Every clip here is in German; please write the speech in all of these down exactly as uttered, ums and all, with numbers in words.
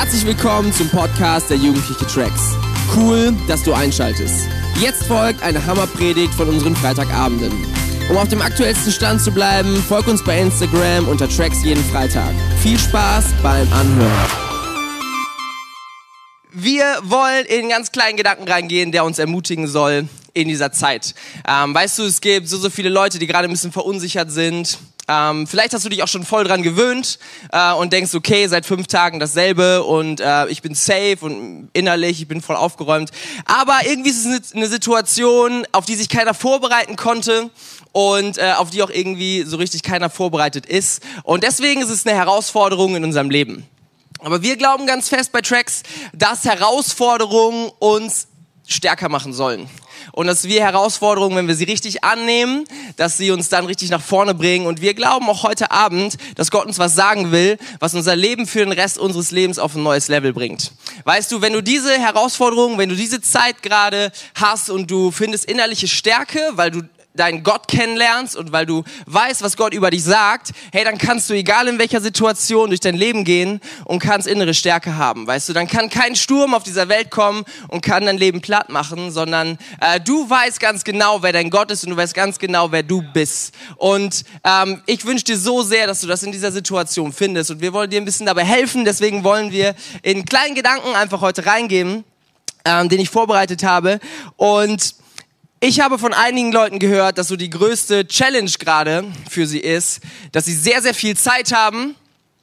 Herzlich willkommen zum Podcast der Jugendliche Tracks. Cool, dass du einschaltest. Jetzt folgt eine Hammerpredigt von unseren Freitagabenden. Um auf dem aktuellsten Stand zu bleiben, folg uns bei Instagram unter Tracks jeden Freitag. Viel Spaß beim Anhören. Wir wollen in einen ganz kleinen Gedanken reingehen, der uns ermutigen soll in dieser Zeit. Ähm, weißt du, es gibt so, so viele Leute, die gerade ein bisschen verunsichert sind. Ähm, vielleicht hast du dich auch schon voll dran gewöhnt äh, und denkst, okay, seit fünf Tagen dasselbe und äh, ich bin safe und innerlich, ich bin voll aufgeräumt. Aber irgendwie ist es eine Situation, auf die sich keiner vorbereiten konnte und äh, auf die auch irgendwie so richtig keiner vorbereitet ist. Und deswegen ist es eine Herausforderung in unserem Leben. Aber wir glauben ganz fest bei Tracks, dass Herausforderungen uns stärker machen sollen. Und dass wir Herausforderungen, wenn wir sie richtig annehmen, dass sie uns dann richtig nach vorne bringen. Und wir glauben auch heute Abend, dass Gott uns was sagen will, was unser Leben für den Rest unseres Lebens auf ein neues Level bringt. Weißt du, wenn du diese Herausforderungen, wenn du diese Zeit gerade hast und du findest innerliche Stärke, weil du deinen Gott kennenlernst und weil du weißt, was Gott über dich sagt, hey, dann kannst du, egal in welcher Situation, durch dein Leben gehen und kannst innere Stärke haben, weißt du, dann kann kein Sturm auf dieser Welt kommen und kann dein Leben platt machen, sondern äh, du weißt ganz genau, wer dein Gott ist und du weißt ganz genau, wer du bist. Und ähm, ich wünsche dir so sehr, dass du das in dieser Situation findest und wir wollen dir ein bisschen dabei helfen, deswegen wollen wir in kleinen Gedanken einfach heute reingeben, ähm, den ich vorbereitet habe. Und ich habe von einigen Leuten gehört, dass so die größte Challenge gerade für sie ist, dass sie sehr, sehr viel Zeit haben,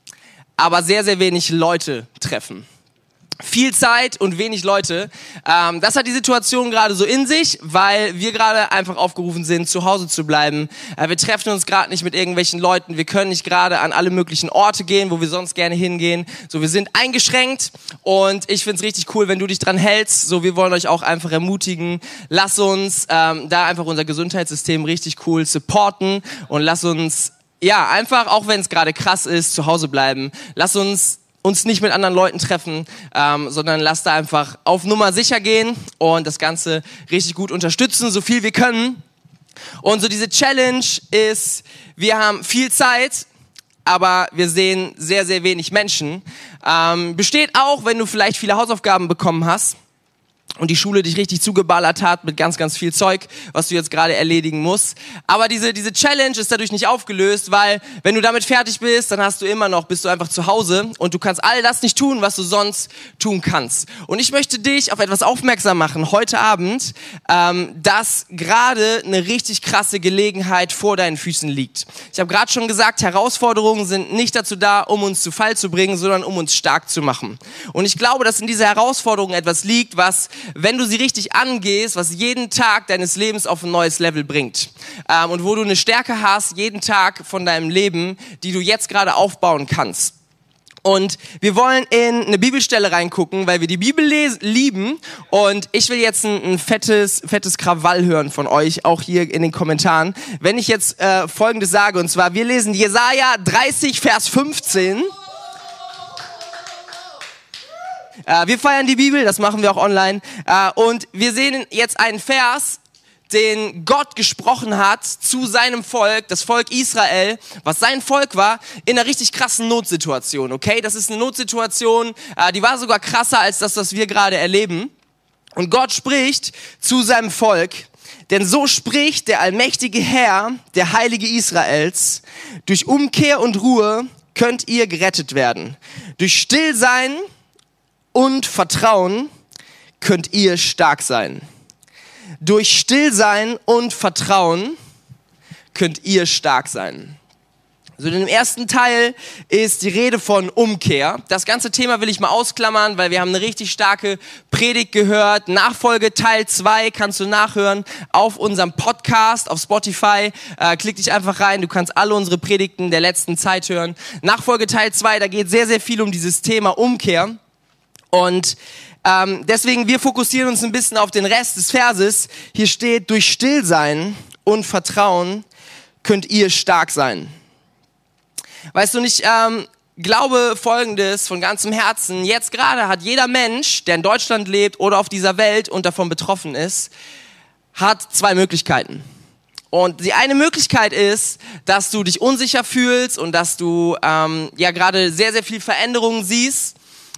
aber sehr, sehr wenig Leute treffen. Viel Zeit und wenig Leute. Ähm, das hat die Situation gerade so in sich, weil wir gerade einfach aufgerufen sind, zu Hause zu bleiben. Äh, wir treffen uns gerade nicht mit irgendwelchen Leuten. Wir können nicht gerade an alle möglichen Orte gehen, wo wir sonst gerne hingehen. So, wir sind eingeschränkt und ich find's richtig cool, wenn du dich dran hältst. So, wir wollen euch auch einfach ermutigen. Lass uns ähm, da einfach unser Gesundheitssystem richtig cool supporten und lass uns, ja, einfach, auch wenn es gerade krass ist, zu Hause bleiben. Lass uns uns nicht mit anderen Leuten treffen, ähm, sondern lass da einfach auf Nummer sicher gehen und das Ganze richtig gut unterstützen, so viel wir können. Und so diese Challenge ist, wir haben viel Zeit, aber wir sehen sehr, sehr wenig Menschen. Ähm, besteht auch, wenn du vielleicht viele Hausaufgaben bekommen hast und die Schule dich richtig zugeballert hat mit ganz, ganz viel Zeug, was du jetzt gerade erledigen musst. Aber diese, diese Challenge ist dadurch nicht aufgelöst, weil wenn du damit fertig bist, dann hast du immer noch, bist du einfach zu Hause und du kannst all das nicht tun, was du sonst tun kannst. Und ich möchte dich auf etwas aufmerksam machen heute Abend, ähm, dass gerade eine richtig krasse Gelegenheit vor deinen Füßen liegt. Ich habe gerade schon gesagt, Herausforderungen sind nicht dazu da, um uns zu Fall zu bringen, sondern um uns stark zu machen. Und ich glaube, dass in dieser Herausforderung etwas liegt, was, wenn du sie richtig angehst, was jeden Tag deines Lebens auf ein neues Level bringt. Ähm, und wo du eine Stärke hast, jeden Tag von deinem Leben, die du jetzt gerade aufbauen kannst. Und wir wollen in eine Bibelstelle reingucken, weil wir die Bibel les- lieben. Und ich will jetzt ein, ein fettes, fettes Krawall hören von euch, auch hier in den Kommentaren. Wenn ich jetzt äh, Folgendes sage, und zwar, wir lesen Jesaja dreißig, Vers fünfzehn. Äh, wir feiern die Bibel, das machen wir auch online. Äh, und wir sehen jetzt einen Vers, den Gott gesprochen hat zu seinem Volk, das Volk Israel, was sein Volk war, in einer richtig krassen Notsituation, okay? Das ist eine Notsituation, äh, die war sogar krasser als das, was wir gerade erleben. Und Gott spricht zu seinem Volk, denn so spricht der allmächtige Herr, der Heilige Israels, durch Umkehr und Ruhe könnt ihr gerettet werden. Durch Stillsein und Vertrauen könnt ihr stark sein. Durch Stillsein und Vertrauen könnt ihr stark sein. Also in dem ersten Teil ist die Rede von Umkehr. Das ganze Thema will ich mal ausklammern, weil wir haben eine richtig starke Predigt gehört. Nachfolge Teil zwei kannst du nachhören auf unserem Podcast auf Spotify. Äh, klick dich einfach rein, du kannst alle unsere Predigten der letzten Zeit hören. Nachfolge Teil zwei, da geht sehr, sehr viel um dieses Thema Umkehr. Und ähm, deswegen, wir fokussieren uns ein bisschen auf den Rest des Verses. Hier steht, durch Stillsein und Vertrauen könnt ihr stark sein. Weißt du, ich ähm, glaube Folgendes von ganzem Herzen. Jetzt gerade hat jeder Mensch, der in Deutschland lebt oder auf dieser Welt und davon betroffen ist, hat zwei Möglichkeiten. Und die eine Möglichkeit ist, dass du dich unsicher fühlst und dass du ähm, ja gerade sehr, sehr viel Veränderungen siehst.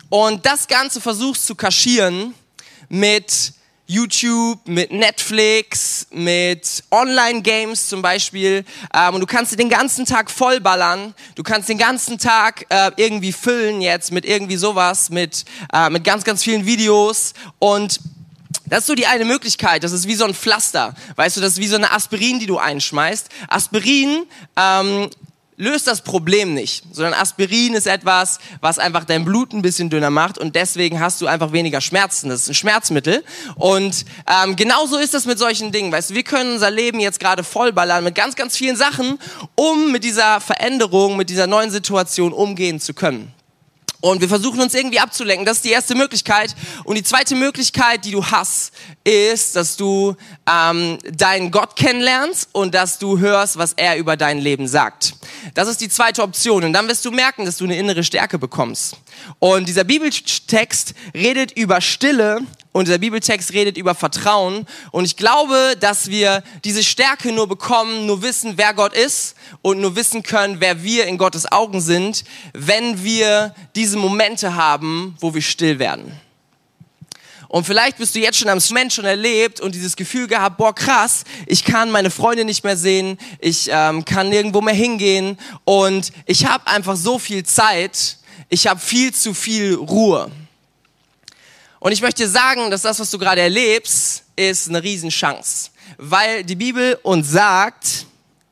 und das Ganze versuchst zu kaschieren mit YouTube, mit Netflix, mit Online-Games zum Beispiel. Ähm, und du kannst dir den ganzen Tag vollballern. Du kannst den ganzen Tag äh, irgendwie füllen jetzt mit irgendwie sowas, mit, äh, mit ganz, ganz vielen Videos. Und das ist so die eine Möglichkeit. Das ist wie so ein Pflaster. Weißt du, das ist wie so eine Aspirin, die du einschmeißt. Aspirin ähm, löst das Problem nicht, sondern Aspirin ist etwas, was einfach dein Blut ein bisschen dünner macht und deswegen hast du einfach weniger Schmerzen. Das ist ein Schmerzmittel und ähm, genauso ist das mit solchen Dingen. Weißt du, wir können unser Leben jetzt gerade vollballern mit ganz, ganz vielen Sachen, um mit dieser Veränderung, mit dieser neuen Situation umgehen zu können. Und wir versuchen uns irgendwie abzulenken. Das ist die erste Möglichkeit. Und die zweite Möglichkeit, die du hast, ist, dass du ähm, deinen Gott kennenlernst und dass du hörst, was er über dein Leben sagt. Das ist die zweite Option. Und dann wirst du merken, dass du eine innere Stärke bekommst. Und dieser Bibeltext redet über Stille und dieser Bibeltext redet über Vertrauen. Und ich glaube, dass wir diese Stärke nur bekommen, nur wissen, wer Gott ist und nur wissen können, wer wir in Gottes Augen sind, wenn wir diese Momente haben, wo wir still werden. Und vielleicht bist du jetzt schon am Moment schon erlebt und dieses Gefühl gehabt, boah krass, ich kann meine Freunde nicht mehr sehen, ich ähm, kann nirgendwo mehr hingehen und ich habe einfach so viel Zeit, ich habe viel zu viel Ruhe. Und ich möchte dir sagen, dass das, was du gerade erlebst, ist eine Riesenchance. Weil die Bibel uns sagt,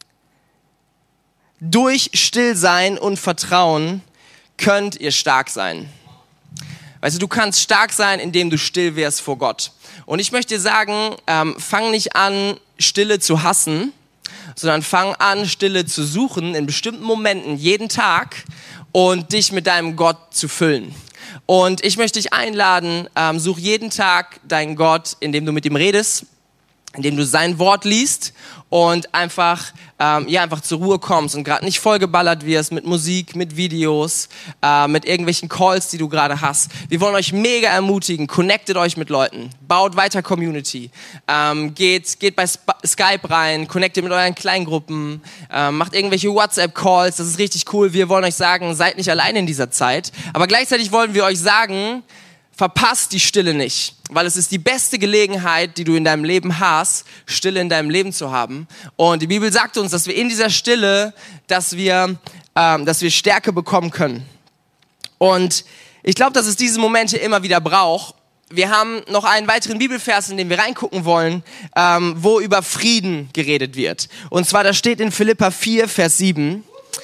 durch Stillsein und Vertrauen könnt ihr stark sein. Weißt du, du kannst stark sein, indem du still wirst vor Gott. Und ich möchte dir sagen, ähm, fang nicht an, Stille zu hassen, sondern fang an, Stille zu suchen in bestimmten Momenten, jeden Tag und dich mit deinem Gott zu füllen. Und ich möchte dich einladen, ähm, such jeden Tag deinen Gott, indem du mit ihm redest, indem du sein Wort liest und einfach, ähm, ja, einfach zur Ruhe kommst und gerade nicht vollgeballert wirst mit Musik, mit Videos, äh, mit irgendwelchen Calls, die du gerade hast. Wir wollen euch mega ermutigen, connectet euch mit Leuten, baut weiter Community, ähm, geht, geht bei Sp- Skype rein, connectet mit euren Kleingruppen, ähm, macht irgendwelche WhatsApp-Calls, das ist richtig cool. Wir wollen euch sagen, seid nicht allein in dieser Zeit, aber gleichzeitig wollen wir euch sagen, verpasst die Stille nicht, weil es ist die beste Gelegenheit, die du in deinem Leben hast, Stille in deinem Leben zu haben. Und die Bibel sagt uns, dass wir in dieser Stille, dass wir, ähm, dass wir Stärke bekommen können. Und ich glaube, dass es diese Momente immer wieder braucht. Wir haben noch einen weiteren Bibelvers, in den wir reingucken wollen, ähm, wo über Frieden geredet wird. Und zwar, da steht in Philipper vier, Vers sieben,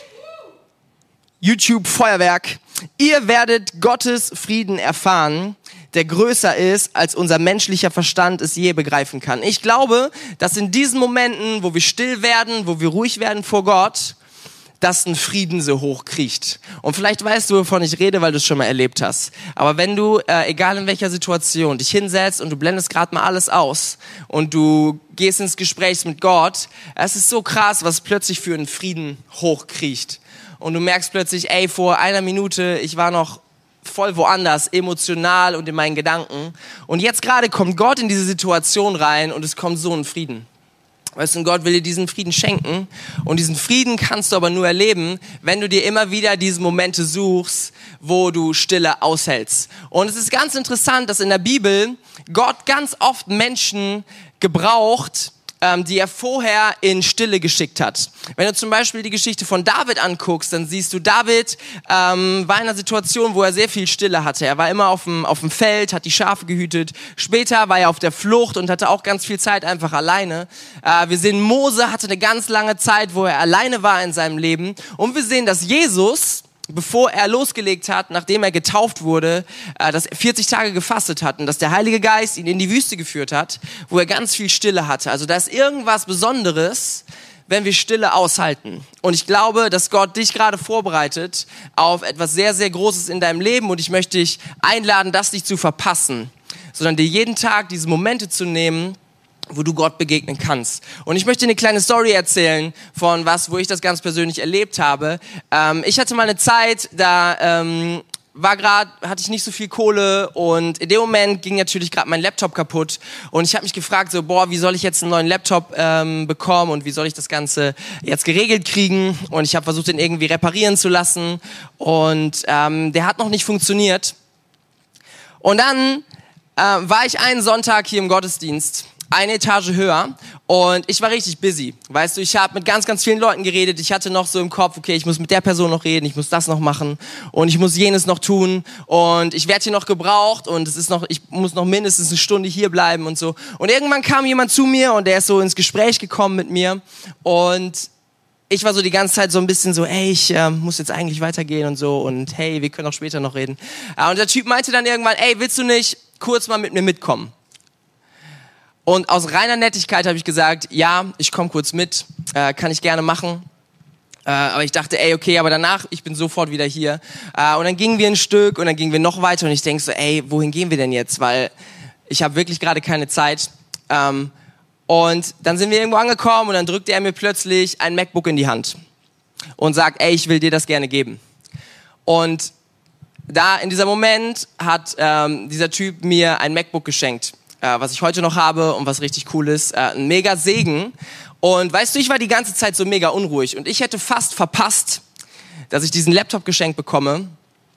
YouTube Feuerwerk. Ihr werdet Gottes Frieden erfahren, der größer ist, als unser menschlicher Verstand es je begreifen kann. Ich glaube, dass in diesen Momenten, wo wir still werden, wo wir ruhig werden vor Gott, dass ein Frieden so hoch kriecht. Und vielleicht weißt du, wovon ich rede, weil du es schon mal erlebt hast. Aber wenn du, äh, egal in welcher Situation, dich hinsetzt und du blendest gerade mal alles aus und du gehst ins Gespräch mit Gott, es ist so krass, was plötzlich für einen Frieden hochkriecht. Und du merkst plötzlich, ey, vor einer Minute, ich war noch voll woanders, emotional und in meinen Gedanken. Und jetzt gerade kommt Gott in diese Situation rein und es kommt so ein Frieden. Weißt du, Gott will dir diesen Frieden schenken. Und diesen Frieden kannst du aber nur erleben, wenn du dir immer wieder diese Momente suchst, wo du Stille aushältst. Und es ist ganz interessant, dass in der Bibel Gott ganz oft Menschen gebraucht, die er vorher in Stille geschickt hat. Wenn du zum Beispiel die Geschichte von David anguckst, dann siehst du, David ähm, war in einer Situation, wo er sehr viel Stille hatte. Er war immer auf dem, auf dem Feld, hat die Schafe gehütet. Später war er auf der Flucht und hatte auch ganz viel Zeit einfach alleine. Äh, wir sehen, Mose hatte eine ganz lange Zeit, wo er alleine war in seinem Leben. Und wir sehen, dass Jesus, bevor er losgelegt hat, nachdem er getauft wurde, äh, dass er vierzig Tage gefastet hat und dass der Heilige Geist ihn in die Wüste geführt hat, wo er ganz viel Stille hatte. Also da ist irgendwas Besonderes, wenn wir Stille aushalten. Und ich glaube, dass Gott dich gerade vorbereitet auf etwas sehr, sehr Großes in deinem Leben und ich möchte dich einladen, das nicht zu verpassen, sondern dir jeden Tag diese Momente zu nehmen, wo du Gott begegnen kannst. Und ich möchte eine kleine Story erzählen von was, wo ich das ganz persönlich erlebt habe. Ähm, ich hatte mal eine Zeit, da ähm, war gerade, hatte ich nicht so viel Kohle und in dem Moment ging natürlich gerade mein Laptop kaputt und ich habe mich gefragt, so boah, wie soll ich jetzt einen neuen Laptop ähm, bekommen und wie soll ich das Ganze jetzt geregelt kriegen? Und ich habe versucht, den irgendwie reparieren zu lassen und ähm, der hat noch nicht funktioniert. Und dann äh, war ich einen Sonntag hier im Gottesdienst, eine Etage höher, und ich war richtig busy. Weißt du, ich habe mit ganz, ganz vielen Leuten geredet. Ich hatte noch so im Kopf, okay, ich muss mit der Person noch reden, ich muss das noch machen und ich muss jenes noch tun und ich werde hier noch gebraucht und es ist noch, ich muss noch mindestens eine Stunde hier bleiben und so. Und irgendwann kam jemand zu mir und der ist so ins Gespräch gekommen mit mir und ich war so die ganze Zeit so ein bisschen so, ey, ich äh, muss jetzt eigentlich weitergehen und so und hey, wir können auch später noch reden. Äh, und der Typ meinte dann irgendwann, ey, willst du nicht kurz mal mit mir mitkommen? Und aus reiner Nettigkeit habe ich gesagt, ja, ich komme kurz mit, äh, kann ich gerne machen. Äh, aber ich dachte, ey, okay, aber danach, ich bin sofort wieder hier. Äh, und dann gingen wir ein Stück und dann gingen wir noch weiter und ich denke so, ey, wohin gehen wir denn jetzt? Weil ich habe wirklich gerade keine Zeit. Ähm, und dann sind wir irgendwo angekommen und dann drückte er mir plötzlich ein MacBook in die Hand und sagt, ey, ich will dir das gerne geben. Und da in diesem Moment hat ähm, dieser Typ mir ein MacBook geschenkt, äh, was ich heute noch habe und was richtig cool ist. Äh, ein mega Segen. Und weißt du, ich war die ganze Zeit so mega unruhig und ich hätte fast verpasst, dass ich diesen Laptop geschenkt bekomme,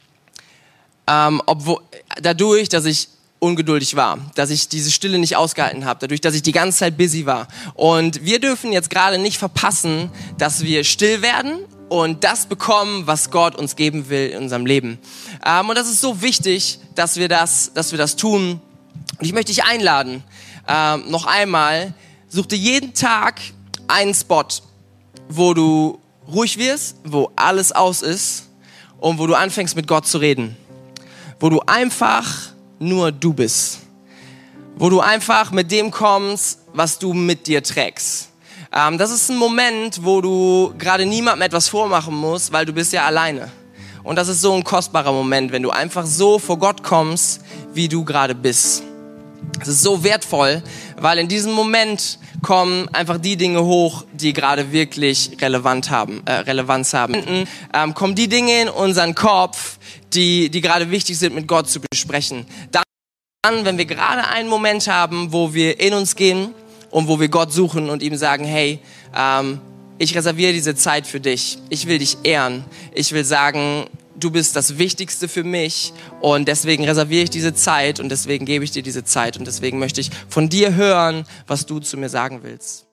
ähm, obwohl, dadurch, dass ich ungeduldig war, dass ich diese Stille nicht ausgehalten habe, dadurch, dass ich die ganze Zeit busy war. Und wir dürfen jetzt gerade nicht verpassen, dass wir still werden und das bekommen, was Gott uns geben will in unserem Leben. Ähm, und das ist so wichtig, dass wir das, dass wir das tun. Und ich möchte dich einladen, ähm, noch einmal, such dir jeden Tag einen Spot, wo du ruhig wirst, wo alles aus ist und wo du anfängst mit Gott zu reden. Wo du einfach nur du bist. Wo du einfach mit dem kommst, was du mit dir trägst. Ähm, das ist ein Moment, wo du gerade niemandem etwas vormachen musst, weil du bist ja alleine. Und das ist so ein kostbarer Moment, wenn du einfach so vor Gott kommst, wie du gerade bist. Es ist so wertvoll, weil in diesem Moment kommen einfach die Dinge hoch, die gerade wirklich relevant haben, äh, Relevanz haben. Ähm, kommen die Dinge in unseren Kopf, die, die gerade wichtig sind, mit Gott zu besprechen. Dann, wenn wir gerade einen Moment haben, wo wir in uns gehen und wo wir Gott suchen und ihm sagen, hey, ähm, ich reserviere diese Zeit für dich. Ich will dich ehren. Ich will sagen, du bist das Wichtigste für mich und deswegen reserviere ich diese Zeit und deswegen gebe ich dir diese Zeit und deswegen möchte ich von dir hören, was du zu mir sagen willst.